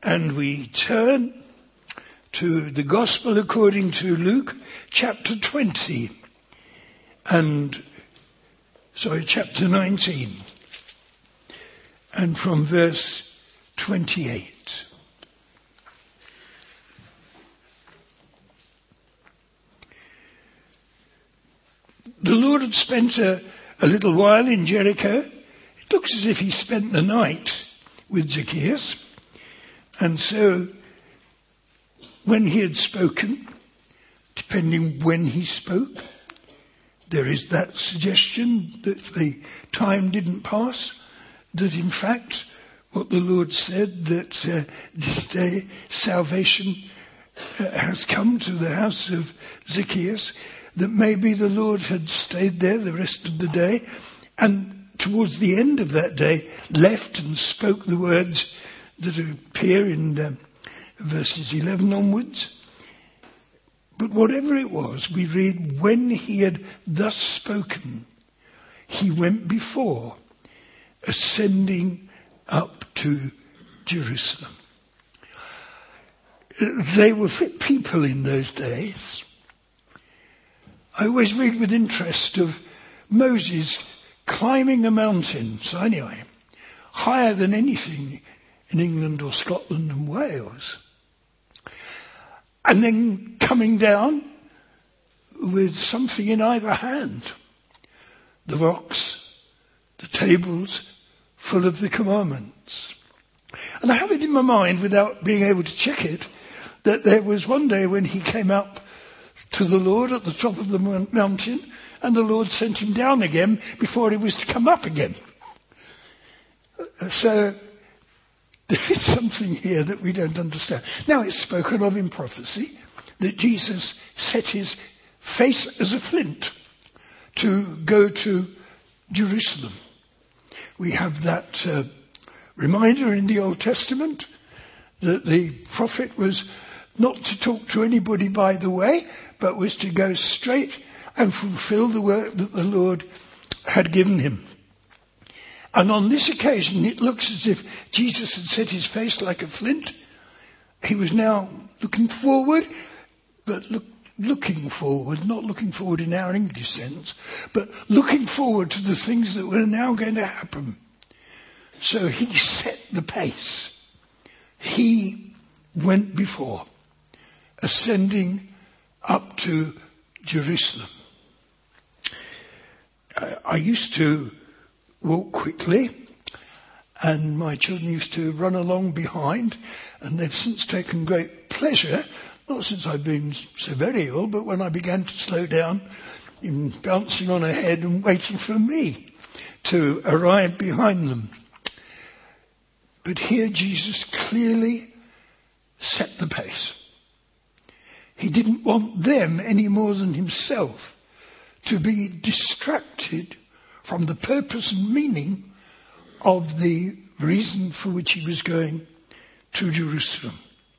And we turn to the Gospel according to Luke, chapter 20, chapter 19, and from verse 28. The Lord had spent a little while in Jericho. It looks as if he spent the night with Zacchaeus. And so, when he had spoken, depending when he spoke, there is that suggestion that the time didn't pass, that in fact, what the Lord said, that this day salvation has come to the house of Zacchaeus, that maybe the Lord had stayed there the rest of the day, and towards the end of that day, left and spoke the words that appear in verses 11 onwards. But whatever it was, we read, when he had thus spoken, he went before, ascending up to Jerusalem. They were fit people in those days. I always read with interest of Moses climbing a mountain, Sinai, higher than anything in England or Scotland and Wales, and then coming down with something in either hand, the rocks, the tables full of the commandments. And I have it in my mind, without being able to check it, that there was one day when he came up to the Lord at the top of the mountain, and the Lord sent him down again before he was to come up again. So there is something here that we don't understand. Now, it's spoken of in prophecy that Jesus set his face as a flint to go to Jerusalem. We have that reminder in the Old Testament that the prophet was not to talk to anybody by the way, but was to go straight and fulfill the work that the Lord had given him. And on this occasion, it looks as if Jesus had set his face like a flint. He was now looking forward, but looking forward, not looking forward in our English sense, but looking forward to the things that were now going to happen. So he set the pace. He went before, ascending up to Jerusalem. I used to walk quickly, and my children used to run along behind, and they've since taken great pleasure, not since I've been so very ill, but when I began to slow down, in bouncing on ahead and waiting for me to arrive behind them. But here Jesus clearly set the pace. He didn't want them any more than himself to be distracted from the purpose and meaning of the reason for which he was going to Jerusalem.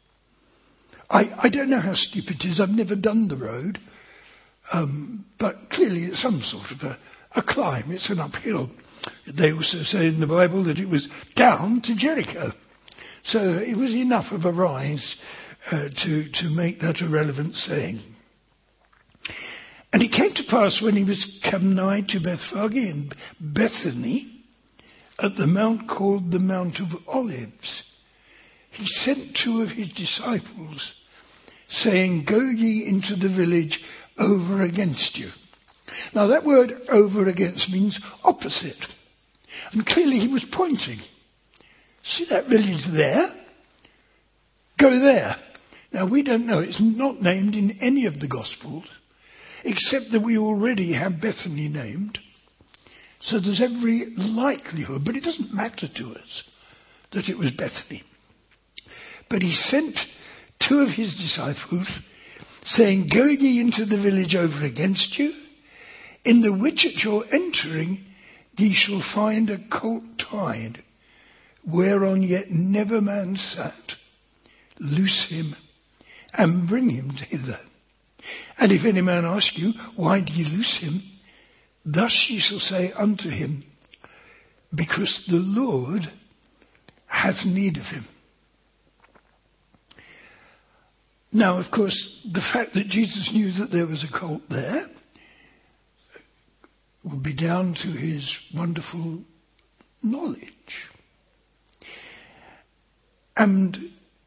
I don't know how steep it is. I've never done the road. But clearly it's some sort of a climb. It's an uphill. They also say in the Bible that it was down to Jericho. So it was enough of a rise to make that a relevant saying. And it came to pass when he was come nigh to Bethphage and Bethany, at the mount called the Mount of Olives, he sent two of his disciples, saying, go ye into the village over against you. Now that word over against means opposite. And clearly he was pointing. See that village there? Go there. Now we don't know. It's not named in any of the Gospels, except that we already have Bethany named. So there's every likelihood, but it doesn't matter to us, that it was Bethany. But he sent two of his disciples, saying, go ye into the village over against you, in the which at your entering ye shall find a colt tied, whereon yet never man sat. Loose him, and bring him hither. And if any man ask you, why do ye loose him? Thus ye shall say unto him, because the Lord hath need of him. Now, of course, the fact that Jesus knew that there was a colt there would be down to his wonderful knowledge. And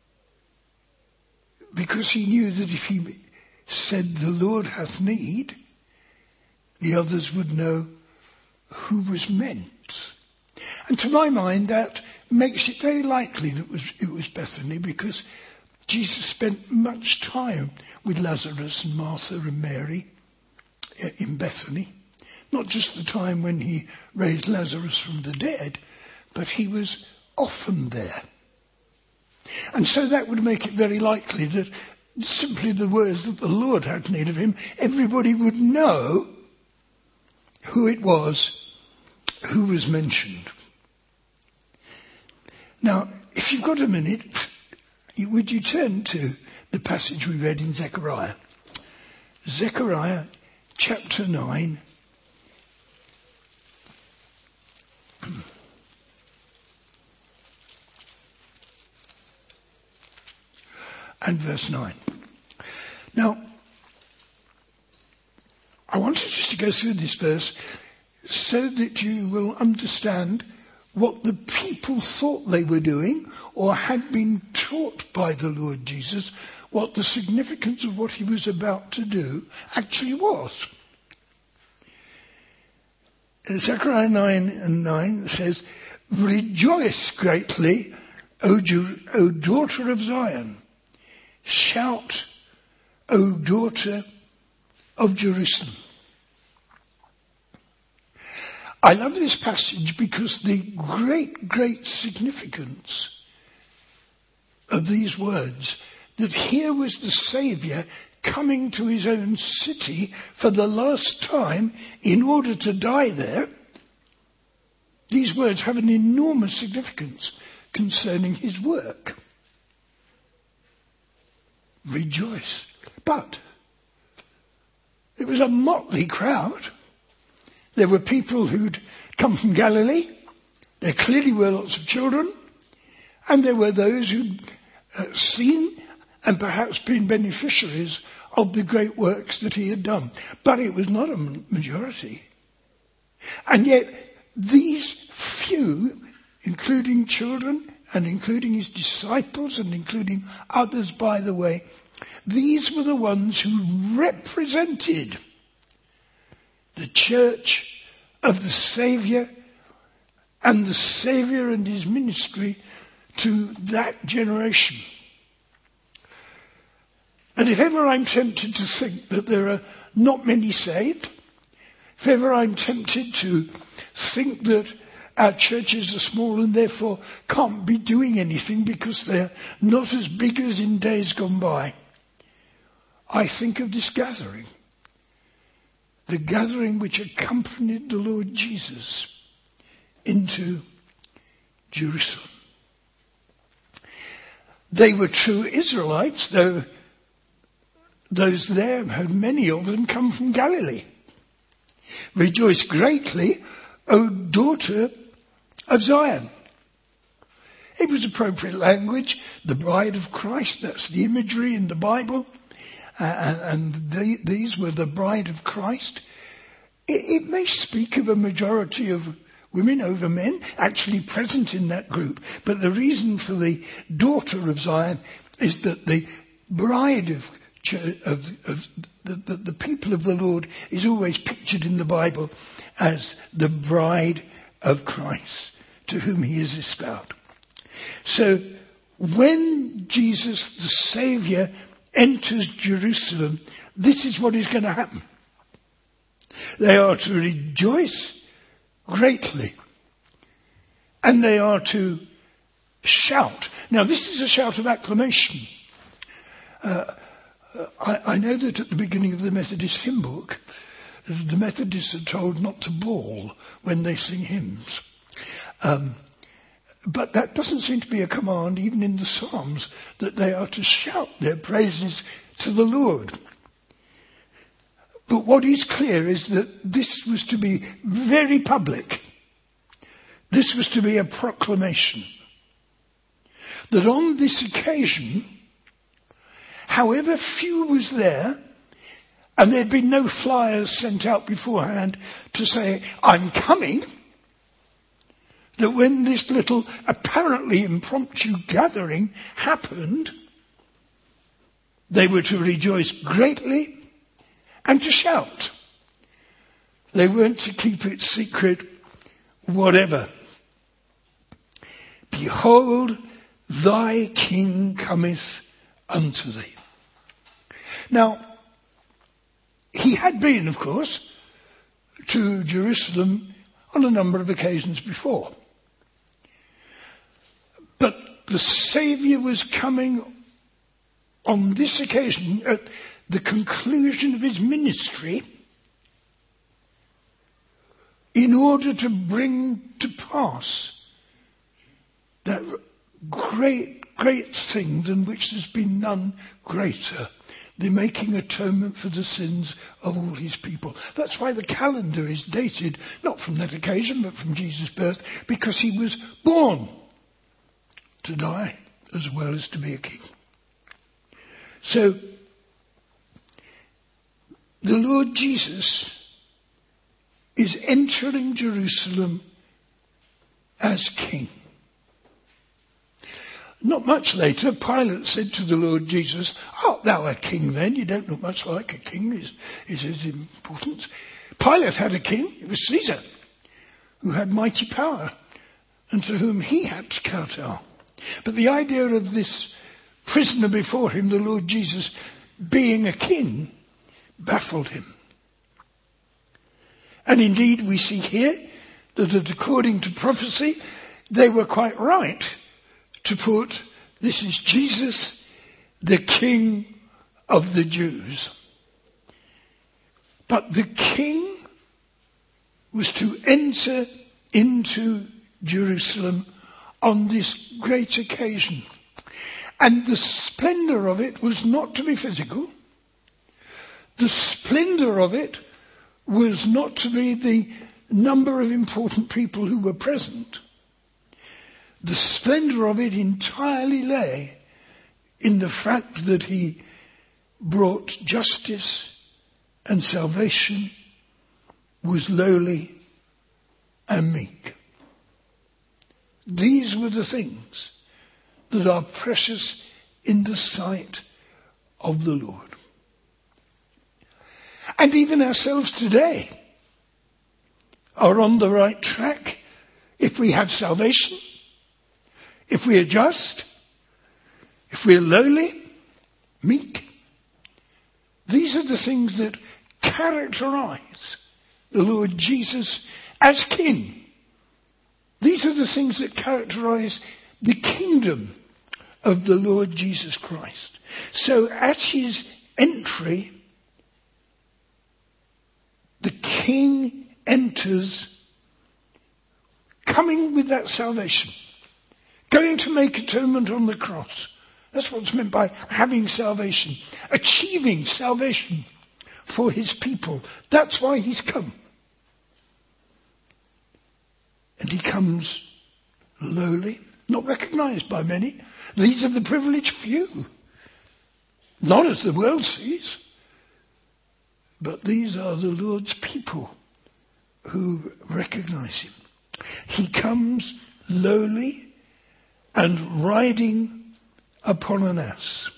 because he knew that if he said, "The Lord hath need," the others would know who was meant. And to my mind, that makes it very likely that it was Bethany, because Jesus spent much time with Lazarus and Martha and Mary in Bethany. Not just the time when he raised Lazarus from the dead, but he was often there. And so that would make it very likely that simply the words that the Lord had need of him, everybody would know who it was who was mentioned. Now, if you've got a minute, would you turn to the passage we read in Zechariah? Zechariah chapter 9. And verse 9. Now, I wanted just to go through this verse so that you will understand what the people thought they were doing or had been taught by the Lord Jesus, what the significance of what he was about to do actually was. Zechariah 9:9 says, "Rejoice greatly, O daughter of Zion. Shout, O daughter of Jerusalem." I love this passage because the great significance of these words, that here was the Saviour coming to his own city for the last time in order to die there. These words have an enormous significance concerning his work. Rejoice. But it was a motley crowd. There were people who'd come from Galilee. There clearly were lots of children. And there were those who'd seen and perhaps been beneficiaries of the great works that he had done. But it was not a majority. And yet these few, including children and including his disciples and including others, by the way, these were the ones who represented the church of the Saviour and the Saviour and his ministry to that generation. And if ever I'm tempted to think that there are not many saved, if ever I'm tempted to think that our churches are small and therefore can't be doing anything because they're not as big as in days gone by, I think of this gathering. The gathering which accompanied the Lord Jesus into Jerusalem. They were true Israelites, though those there, many of them, come from Galilee. Rejoice greatly, O daughter of Zion. It was appropriate language. The bride of Christ, that's the imagery in the Bible. These were the bride of Christ. It may speak of a majority of women over men actually present in that group. But the reason for the daughter of Zion is that the bride of the people of the Lord is always pictured in the Bible as the bride of Christ, to whom he is espoused. So when Jesus the Saviour enters Jerusalem, this is what is going to happen. They are to rejoice greatly, and they are to shout. Now this is a shout of acclamation. I know that at the beginning of the Methodist hymn book, the Methodists are told not to bawl when they sing hymns. But that doesn't seem to be a command even in the Psalms, that they are to shout their praises to the Lord. But what is clear is that this was to be very public. This was to be a proclamation. That on this occasion, however few was there, and there'd been no flyers sent out beforehand to say, I'm coming, that when this little apparently impromptu gathering happened, they were to rejoice greatly and to shout. They weren't to keep it secret, whatever. Behold, thy King cometh unto thee. Now, he had been, of course, to Jerusalem on a number of occasions before. But the Saviour was coming on this occasion at the conclusion of his ministry in order to bring to pass that great thing than which there's been none greater, the making atonement for the sins of all his people. That's why the calendar is dated, not from that occasion, but from Jesus' birth, because he was born to die as well as to be a king. So, the Lord Jesus is entering Jerusalem as king. Not much later, Pilate said to the Lord Jesus, art thou a king then? You don't look much like a king, is his importance. Pilate had a king, it was Caesar, who had mighty power, and to whom he had to kowtow. But the idea of this prisoner before him, the Lord Jesus, being a king, baffled him. And indeed, we see here that according to prophecy, they were quite right to put, this is Jesus, the King of the Jews. But the King was to enter into Jerusalem on this great occasion. And the splendor of it was not to be physical. The splendor of it was not to be the number of important people who were present. The splendor of it entirely lay in the fact that he brought justice and salvation, was lowly and meek. These were the things that are precious in the sight of the Lord. And even ourselves today are on the right track if we have salvation, if we are just, if we are lowly, meek. These are the things that characterize the Lord Jesus as King. These are the things that characterize the kingdom of the Lord Jesus Christ. So at his entry, the King enters coming with that salvation, going to make atonement on the cross. That's what's meant by having salvation, achieving salvation for his people. That's why he's come. And he comes lowly, not recognized by many. These are the privileged few. Not as the world sees, but these are the Lord's people who recognize him. He comes lowly and riding upon an ass.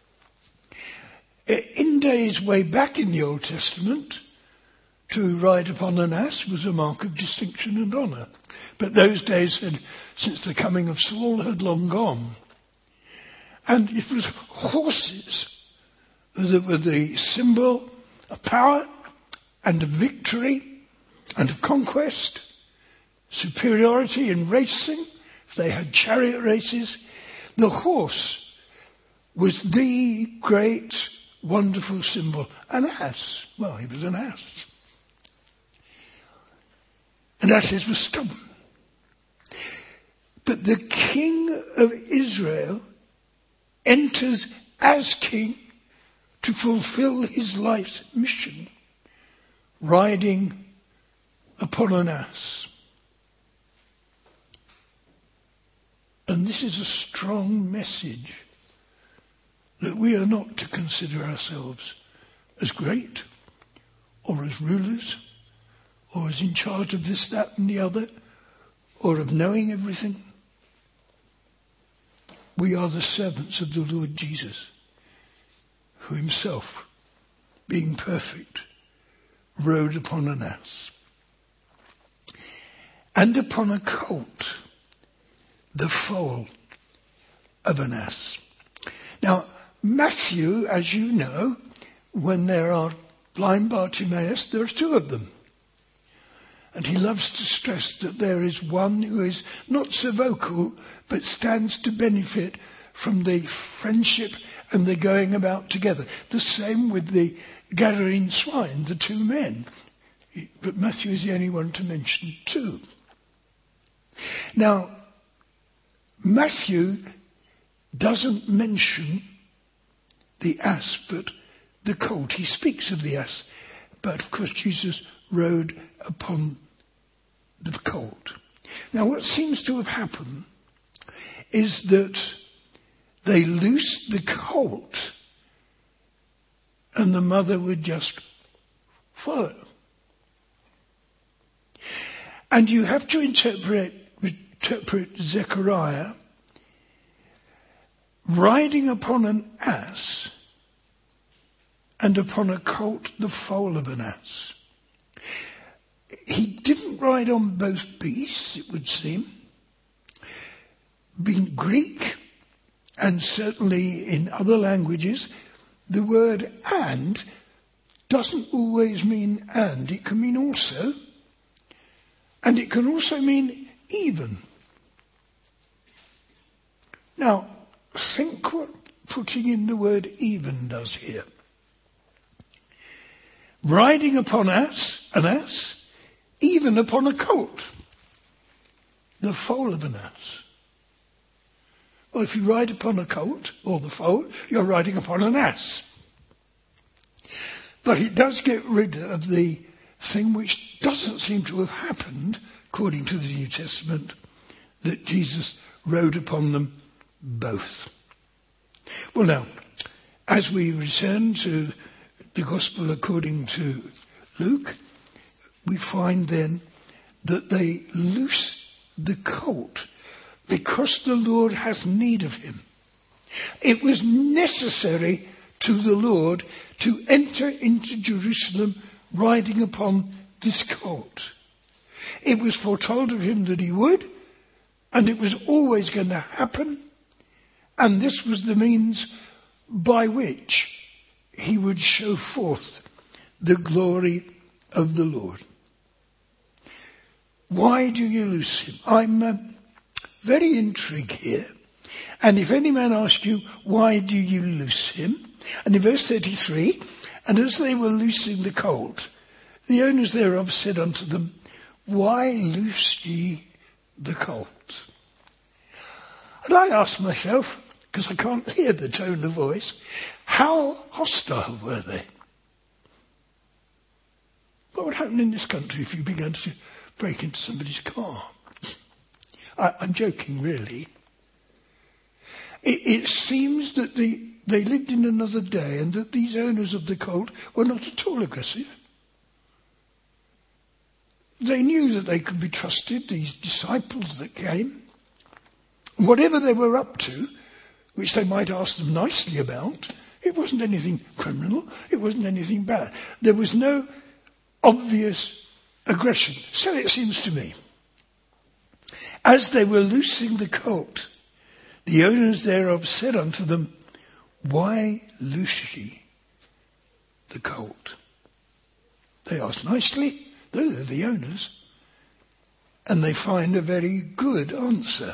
In days way back in the Old Testament, to ride upon an ass was a mark of distinction and honour. But those days had, since the coming of Saul, had long gone. And it was horses that were the symbol of power and of victory and of conquest, superiority in racing. If they had chariot races, the horse was the great, wonderful symbol. An ass. Well, he was an ass. And asses were stubborn. But the King of Israel enters as king to fulfill his life's mission, riding upon an ass. And this is a strong message that we are not to consider ourselves as great, or as rulers, or as in charge of this, that and the other, or of knowing everything. We are the servants of the Lord Jesus, who himself, being perfect, rode upon an ass, and upon a colt, the foal of an ass. Now, Matthew, as you know, when there are blind Bartimaeus, there are two of them. And he loves to stress that there is one who is not so vocal, but stands to benefit from the friendship and the going about together. The same with the Gadarene swine, the two men. But Matthew is the only one to mention two. Now, Matthew doesn't mention the ass, but the colt. He speaks of the ass. But, of course, Jesus rode upon the colt. Now, what seems to have happened is that they loosed the colt and the mother would just follow. And you have to interpret Zechariah riding upon an ass and upon a colt, the foal of an ass. He didn't ride on both beasts, it would seem. Being Greek, and certainly in other languages, the word and doesn't always mean and. It can mean also. And it can also mean even. Now, think what putting in the word even does here. Riding upon an ass, even upon a colt, the foal of an ass. Well, if you ride upon a colt, or the foal, you're riding upon an ass. But it does get rid of the thing which doesn't seem to have happened, according to the New Testament, that Jesus rode upon them both. Well now, as we return to the Gospel according to Luke, we find then that they loose the colt because the Lord has need of him. It was necessary to the Lord to enter into Jerusalem riding upon this colt. It was foretold of him that he would, and it was always going to happen, and this was the means by which he would show forth the glory of the Lord. Why do you loose him? I'm very intrigued here. And if any man ask you, why do you loose him? And in verse 33, and as they were loosing the colt, the owners thereof said unto them, why loose ye the colt? And I ask myself, because I can't hear the tone of voice, how hostile were they? What would happen in this country if you began to break into somebody's car? I'm joking, really. It seems that they lived in another day and that these owners of the colt were not at all aggressive. They knew that they could be trusted, these disciples that came. Whatever they were up to, which they might ask them nicely about, it wasn't anything criminal, it wasn't anything bad. There was no obvious aggression, so it seems to me. As they were loosing the colt, the owners thereof said unto them, why loose ye the colt? They asked nicely, though they're the owners, and they find a very good answer.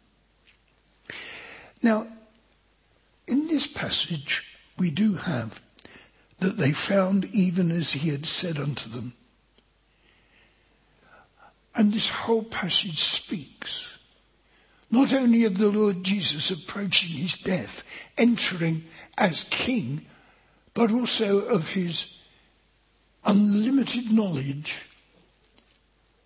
Now, in this passage, we do have that they found even as he had said unto them. And this whole passage speaks not only of the Lord Jesus approaching his death, entering as king, but also of his unlimited knowledge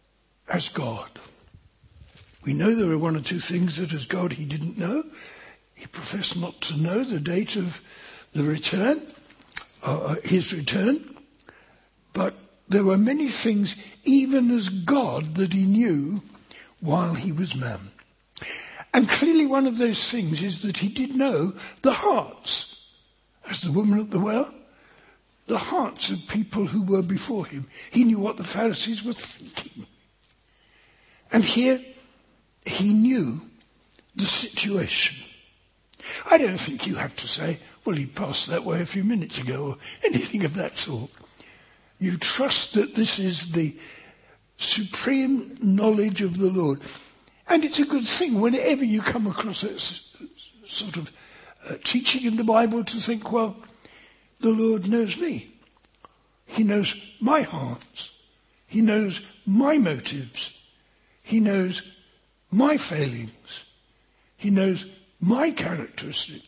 as God. We know there are one or two things that as God he didn't know. He professed not to know the date of the return, his return, but there were many things, even as God, that he knew while he was man. And clearly one of those things is that he did know the hearts, as the woman at the well, the hearts of people who were before him. He knew what the Pharisees were thinking. And here he knew the situation. I don't think you have to say, well, he passed that way a few minutes ago, or anything of that sort. You trust that this is the supreme knowledge of the Lord. And it's a good thing whenever you come across a sort of teaching in the Bible to think, well, the Lord knows me. He knows my hearts. He knows my motives. He knows my failings. He knows my characteristics.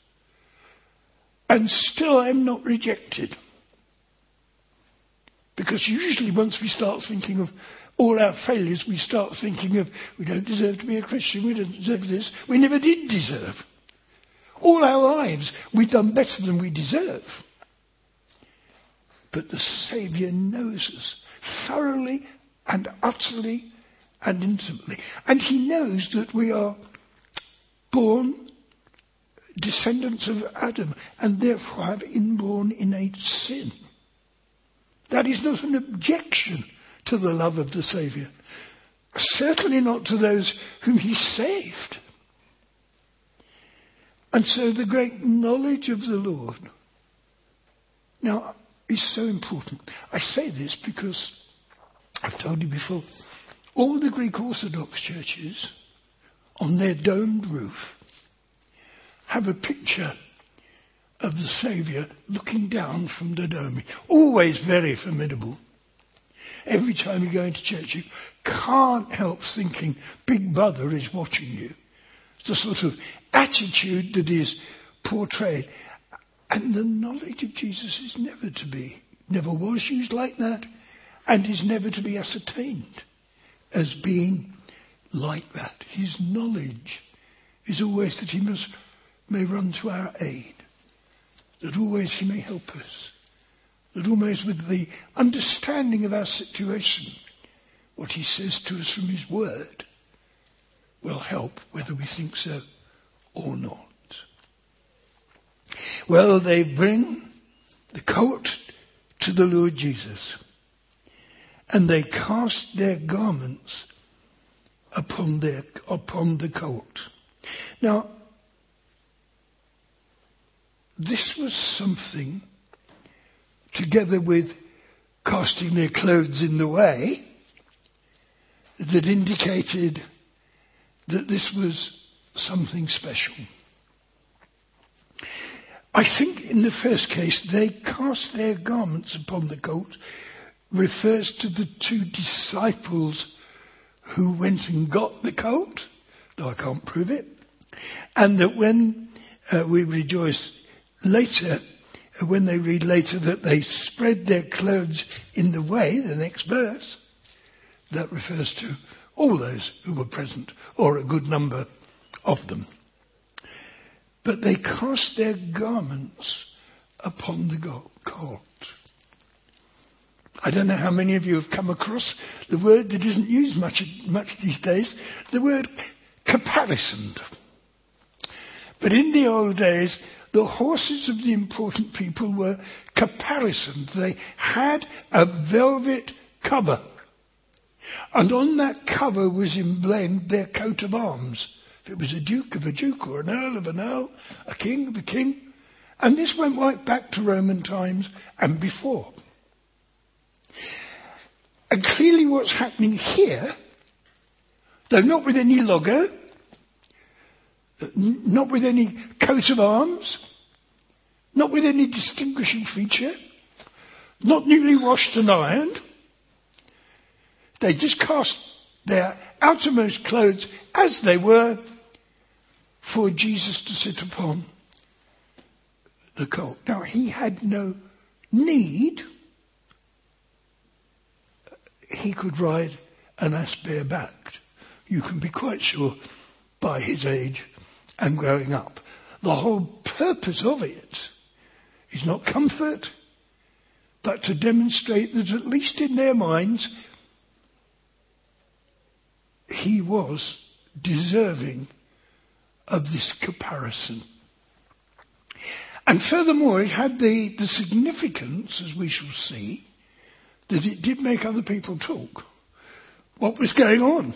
And still I'm not rejected. Because usually once we start thinking of all our failures, we start thinking of, we don't deserve to be a Christian, we don't deserve this. We never did deserve. All our lives, we've done better than we deserve. But the Saviour knows us thoroughly and utterly and intimately. And he knows that we are born descendants of Adam and therefore have inborn innate sin. That is not an objection to the love of the Saviour. Certainly not to those whom he saved. And so the great knowledge of the Lord now is so important. I say this because I've told you before, all the Greek Orthodox churches on their domed roof have a picture of the Saviour looking down from the dome. Always very formidable. Every time you go into church, you can't help thinking Big Brother is watching you. It's the sort of attitude that is portrayed. And the knowledge of Jesus is never was used like that, and is never to be ascertained as being like that. His knowledge is always that he may run to our aid, that always he may help us, that always with the understanding of our situation, what he says to us from his word will help whether we think so or not. Well, they bring the colt to the Lord Jesus, and they cast their garments upon the colt. Now, this was something, together with casting their clothes in the way, that indicated that this was something special. I think in the first case, they cast their garments upon the colt refers to the two disciples who went and got the colt, though I can't prove it, and that when we rejoice later, when they read later that they spread their clothes in the way, the next verse, that refers to all those who were present, or a good number of them. But they cast their garments upon the colt. I don't know how many of you have come across the word that isn't used much these days, the word caparisoned. But in the old days, the horses of the important people were caparisoned. They had a velvet cover. And on that cover was emblemed their coat of arms. If it was a duke of a duke, or an earl of an earl, a king of a king. And this went right back to Roman times and before. And clearly what's happening here, though not with any logo, not with any coat of arms, not with any distinguishing feature, not newly washed and ironed, they just cast their outermost clothes as they were for Jesus to sit upon the colt. Now, he had no need. He could ride an ass barebacked. You can be quite sure by his age and growing up The whole purpose of it is not comfort, but to demonstrate that at least in their minds, he was deserving of this comparison. And furthermore, it had the significance, as we shall see, that it did make other people talk. What was going on?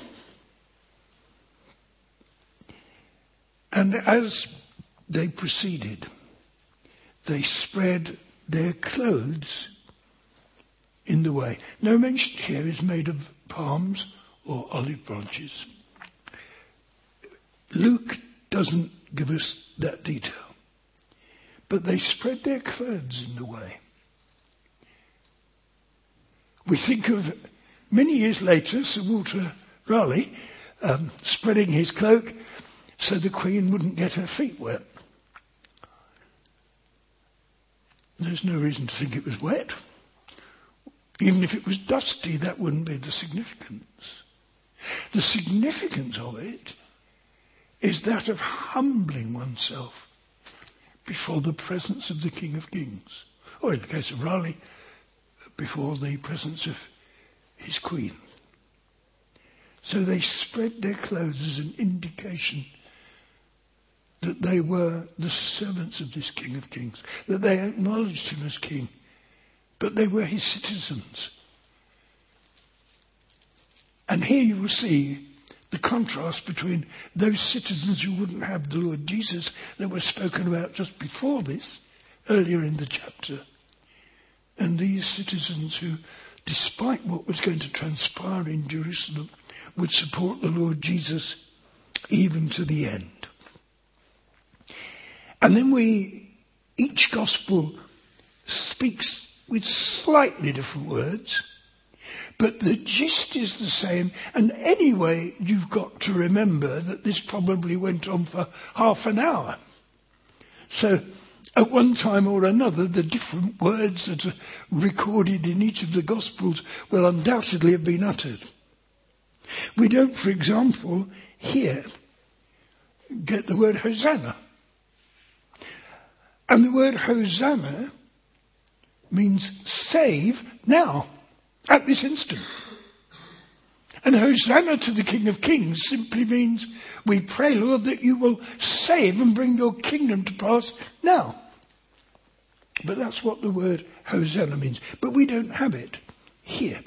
And as they proceeded, they spread their clothes in the way. No mention here is made of palms or olive branches. Luke doesn't give us that detail. But they spread their clothes in the way. We think of many years later, Sir Walter Raleigh spreading his cloak so the Queen wouldn't get her feet wet. There's no reason to think it was wet. Even if it was dusty, that wouldn't be the significance. The significance of it is that of humbling oneself before the presence of the King of Kings. Or in the case of Raleigh, before the presence of his Queen. So they spread their clothes as an indication that they were the servants of this King of Kings, that they acknowledged him as King, but they were his citizens. And here you will see the contrast between those citizens who wouldn't have the Lord Jesus that was spoken about just before this, earlier in the chapter, and these citizens who, despite what was going to transpire in Jerusalem, would support the Lord Jesus even to the end. And then each gospel speaks with slightly different words, but the gist is the same. And anyway, you've got to remember that this probably went on for half an hour. So at one time or another, the different words that are recorded in each of the Gospels will undoubtedly have been uttered. We don't, for example, here get the word Hosanna. And the word Hosanna means save now, at this instant. And Hosanna to the King of Kings simply means, we pray, Lord, that you will save and bring your kingdom to pass now. But that's what the word Hosanna means. But we don't have it here.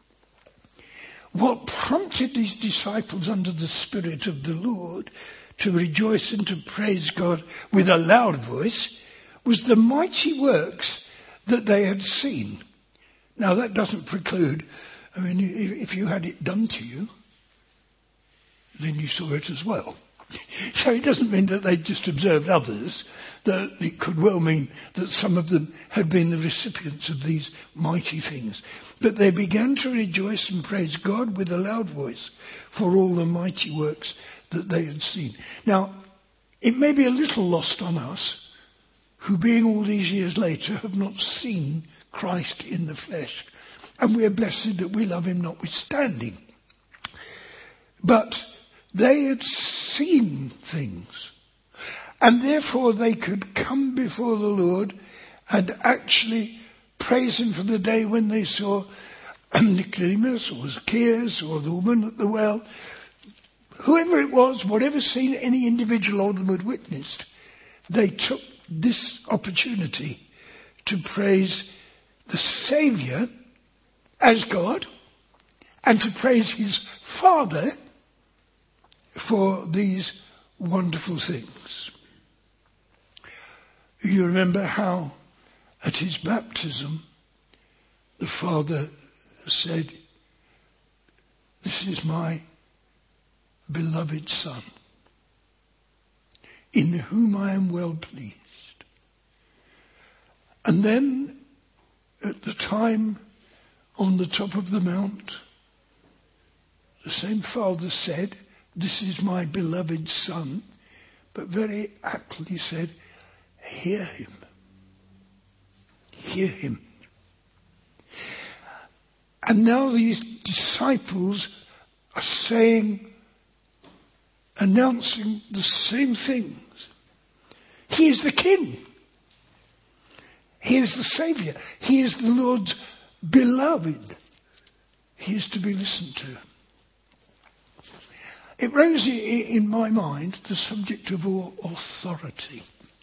What prompted these disciples under the Spirit of the Lord to rejoice and to praise God with a loud voice was the mighty works that they had seen. Now that doesn't preclude, if you had it done to you, then you saw it as well. So it doesn't mean that they just observed others, that it could well mean that some of them had been the recipients of these mighty things. But they began to rejoice and praise God with a loud voice for all the mighty works that they had seen. Now, it may be a little lost on us, who being all these years later have not seen Christ in the flesh. And we are blessed that we love him notwithstanding. But they had seen things. And therefore they could come before the Lord and actually praise him for the day when they saw Nicodemus or Zacchaeus or the woman at the well. Whoever it was, whatever scene any individual of them had witnessed, they took this opportunity to praise the Saviour as God and to praise his Father for these wonderful things. You remember how at his baptism the Father said, "This is my beloved Son, in whom I am well pleased." And then at the time on the top of the mount, the same Father said, "This is my beloved Son," but very aptly said, "Hear him. Hear him." And now these disciples are saying, announcing the same things. He is the King. He is the Saviour. He is the Lord's beloved. He is to be listened to. It rose in my mind the subject of authority.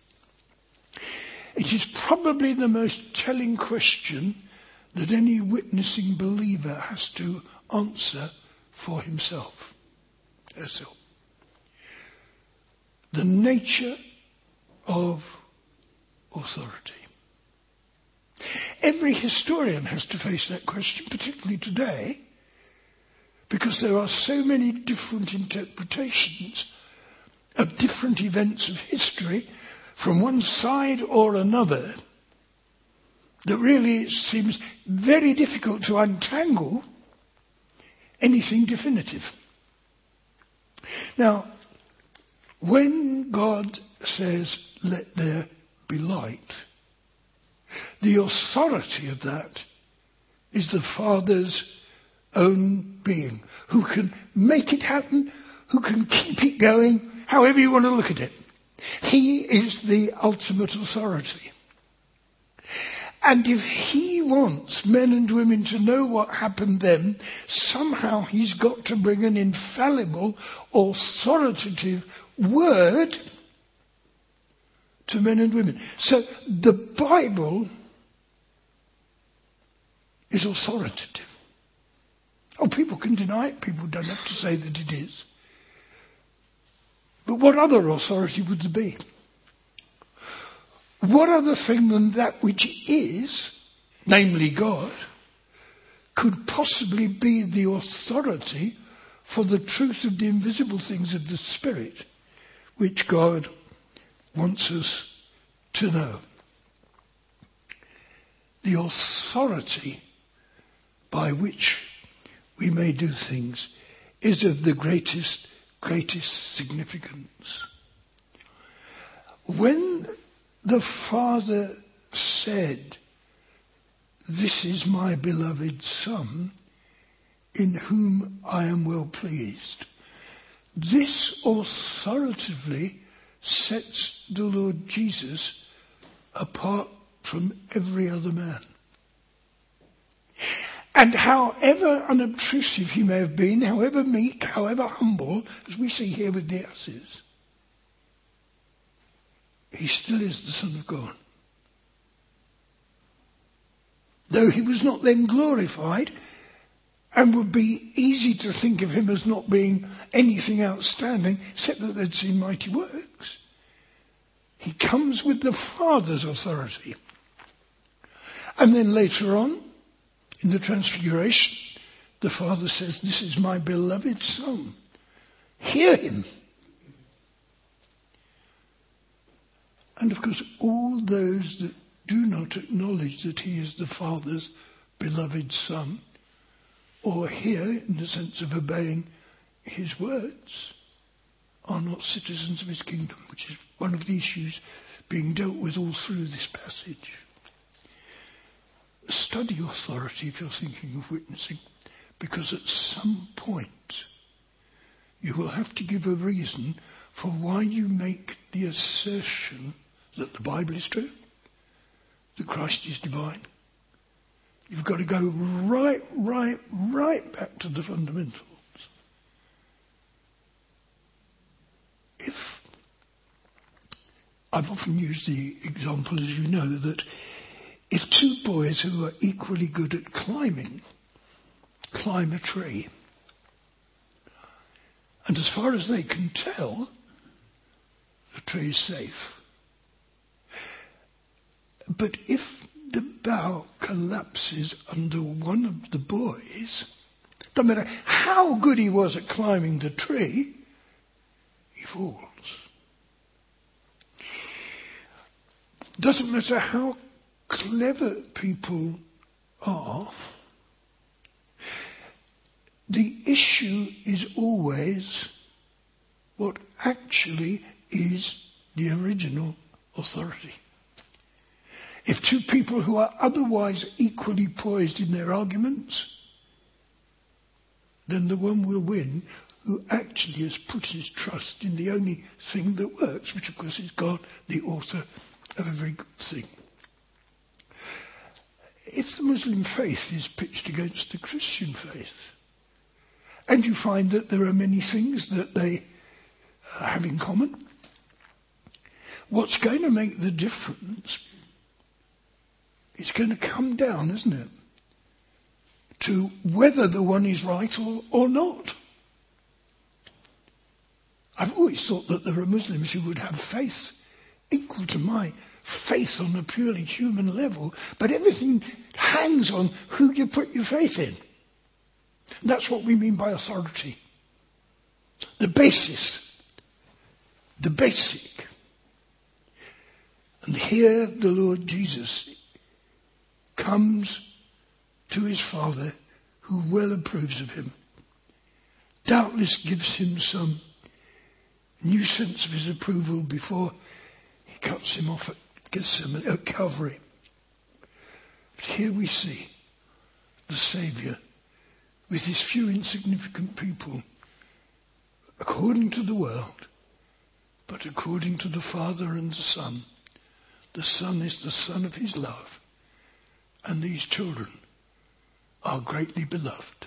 It is probably the most telling question that any witnessing believer has to answer for himself, herself. The nature of authority. Every historian has to face that question, particularly today, because there are so many different interpretations of different events of history from one side or another that really seems very difficult to untangle anything definitive. Now, when God says, "Let there be light," the authority of that is the Father's own being, who can make it happen, who can keep it going, however you want to look at it. He is the ultimate authority. And if he wants men and women to know what happened then, somehow he's got to bring an infallible, authoritative word to men and women. So the Bible is authoritative. Oh, people can deny it. People don't have to say that it is. But what other authority would there be? What other thing than that which is, namely God, could possibly be the authority for the truth of the invisible things of the Spirit, which God wants us to know? The authority by which we may do things is of the greatest significance. When the Father said, "This is my beloved Son, in whom I am well pleased," this authoritatively sets the Lord Jesus apart from every other man. And however unobtrusive he may have been, however meek, however humble, as we see here with the asses, he still is the Son of God. Though he was not then glorified, and would be easy to think of him as not being anything outstanding, except that they'd seen mighty works, he comes with the Father's authority. And then later on, in the Transfiguration, the Father says, "This is my beloved Son. Hear him." And of course, all those that do not acknowledge that he is the Father's beloved Son, or hear in the sense of obeying his words, are not citizens of his kingdom, which is one of the issues being dealt with all through this passage. Study authority if you're thinking of witnessing, because at some point you will have to give a reason for why you make the assertion that the Bible is true, that Christ is divine. You've got to go right back to the fundamentals. I've often used the example, as you know, that if two boys who are equally good at climbing climb a tree, and as far as they can tell, the tree is safe. But if the bough collapses under one of the boys, no matter how good he was at climbing the tree, he falls. Doesn't matter how clever people are, the issue is always what actually is the original authority. If two people who are otherwise equally poised in their arguments, then the one will win who actually has put his trust in the only thing that works, which of course is God, the author of every good thing. If the Muslim faith is pitched against the Christian faith, and you find that there are many things that they have in common, what's going to make the difference is going to come down, isn't it, to whether the one is right or not. I've always thought that there are Muslims who would have faith equal to my faith on a purely human level, but everything hangs on who you put your faith in. And that's what we mean by authority. The basis. The basic. And here the Lord Jesus comes to his Father, who well approves of him, doubtless gives him some new sense of his approval before he cuts him off at Gethsemane, at Calvary. But here we see the Saviour with his few insignificant people, according to the world, but according to the Father and the Son. The Son is the Son of his love, and these children are greatly beloved.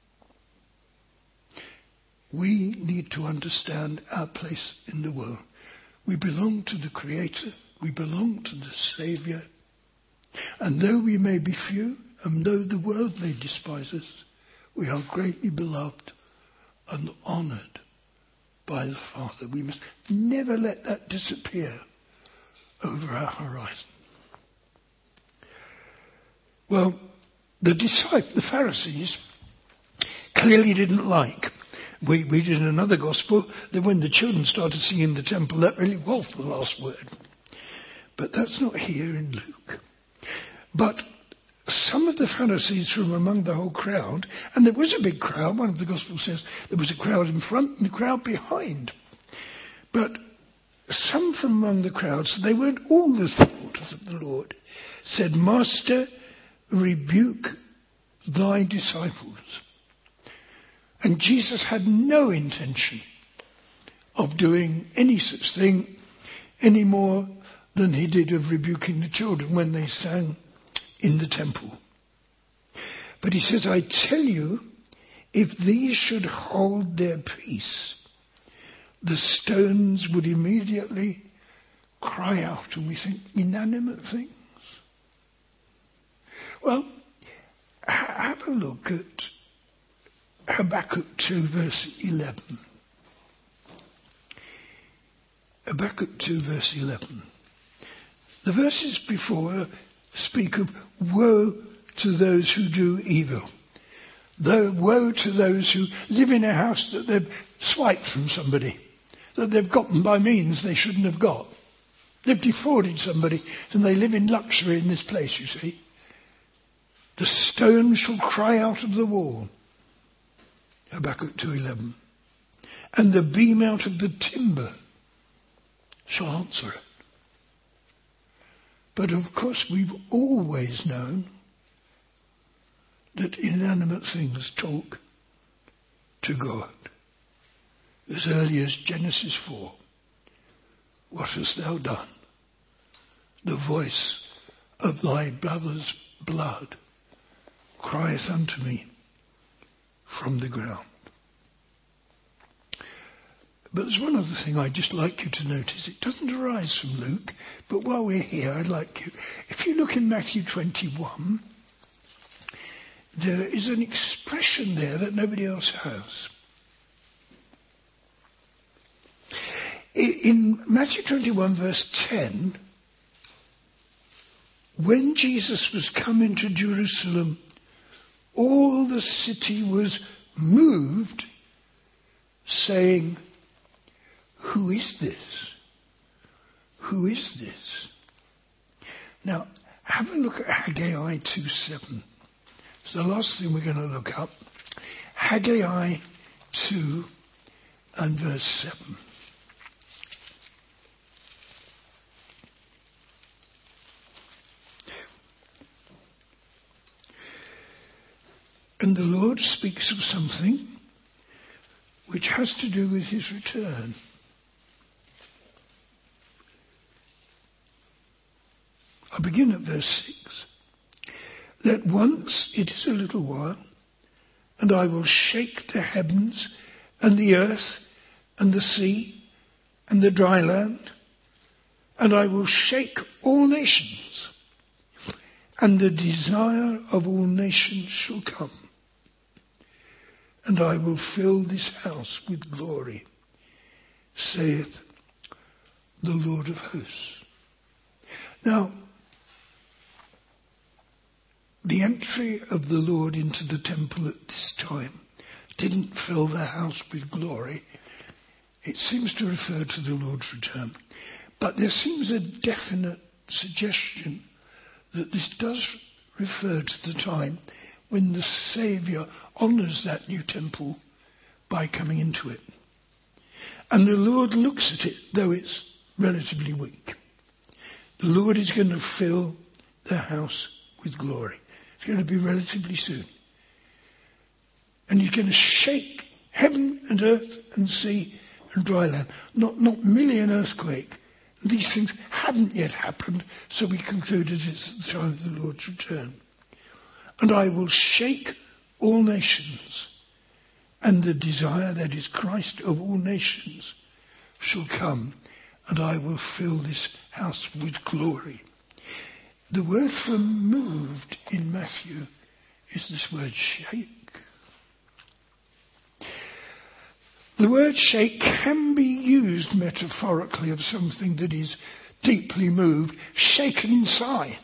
We need to understand our place in the world. We belong to the Creator. We belong to the Saviour. And though we may be few, and though the world may despise us, we are greatly beloved and honoured by the Father. We must never let that disappear over our horizon. Well, the Pharisees clearly didn't like. We did in another gospel that when the children started singing in the temple, that really was the last word. But that's not here in Luke. But some of the Pharisees from among the whole crowd, and there was a big crowd, one of the Gospels says there was a crowd in front and a crowd behind. But some from among the crowd, so they weren't all the supporters of the Lord, said, "Master, rebuke thy disciples." And Jesus had no intention of doing any such thing any more than he did of rebuking the children when they sang in the temple. But he says, "I tell you, if these should hold their peace, the stones would immediately cry out." And we think, inanimate things. Well, have a look at Habakkuk 2 verse 11. Habakkuk 2 verse 11. The verses before speak of woe to those who do evil. Woe to those who live in a house that they've swiped from somebody, that they've gotten by means they shouldn't have got. They've defrauded somebody and they live in luxury in this place, you see. The stone shall cry out of the wall. Habakkuk 2:11. And the beam out of the timber shall answer it. But of course we've always known that inanimate things talk to God. As early as Genesis 4. What hast thou done? The voice of thy brother's blood crieth unto me from the ground. But there's one other thing I'd just like you to notice. It doesn't arise from Luke, but while we're here, I'd like you, if you look in Matthew 21, there is an expression there that nobody else has. In Matthew 21 verse 10, when Jesus was coming to Jerusalem, all the city was moved, saying, "Who is this? Who is this?" Now, have a look at Haggai 2:7. It's the last thing we're going to look up. Haggai 2 and verse 7. And the Lord speaks of something which which has to do with his return. I begin at verse 6. That once it is a little while, and I will shake the heavens and the earth and the sea and the dry land, and I will shake all nations, and the desire of all nations shall come. And I will fill this house with glory, saith the Lord of hosts. Now, the entry of the Lord into the temple at this time didn't fill the house with glory. It seems to refer to the Lord's return. But there seems a definite suggestion that this does refer to the time when the Saviour honours that new temple by coming into it. And the Lord looks at it, though it's relatively weak. The Lord is going to fill the house with glory. It's going to be relatively soon. And he's going to shake heaven and earth and sea and dry land. Not merely an earthquake. These things hadn't yet happened, so we concluded it's the time of the Lord's return. And I will shake all nations, and the desire, that is Christ of all nations, shall come, and I will fill this house with glory. The word for moved in Matthew is this word shake. The word shake can be used metaphorically of something that is deeply moved, shaken inside.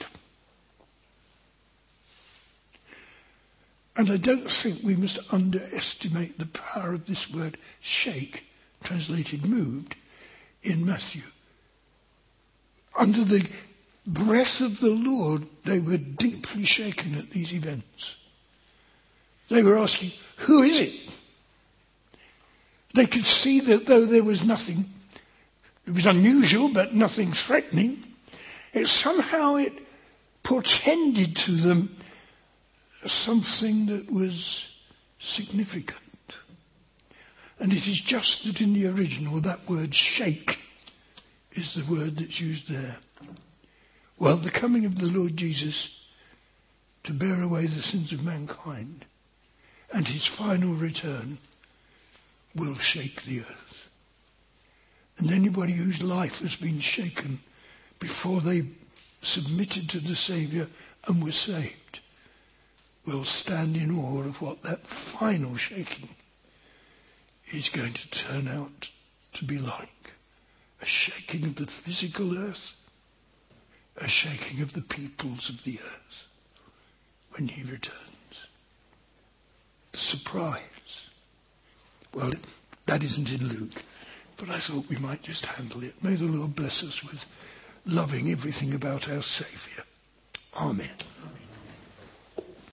And I don't think we must underestimate the power of this word shake, translated moved, in Matthew. Under the breath of the Lord, they were deeply shaken at these events. They were asking, who is it? They could see that though there was nothing, it was unusual, but nothing threatening, somehow it portended to them something that was significant. And it is just that in the original, that word shake is the word that's used there. Well, the coming of the Lord Jesus to bear away the sins of mankind and his final return will shake the earth. And anybody whose life has been shaken before they submitted to the Saviour and were saved will stand in awe of what that final shaking is going to turn out to be like. A shaking of the physical earth, a shaking of the peoples of the earth when he returns. The surprise. Well, that isn't in Luke, but I thought we might just handle it. May the Lord bless us with loving everything about our Saviour. Amen.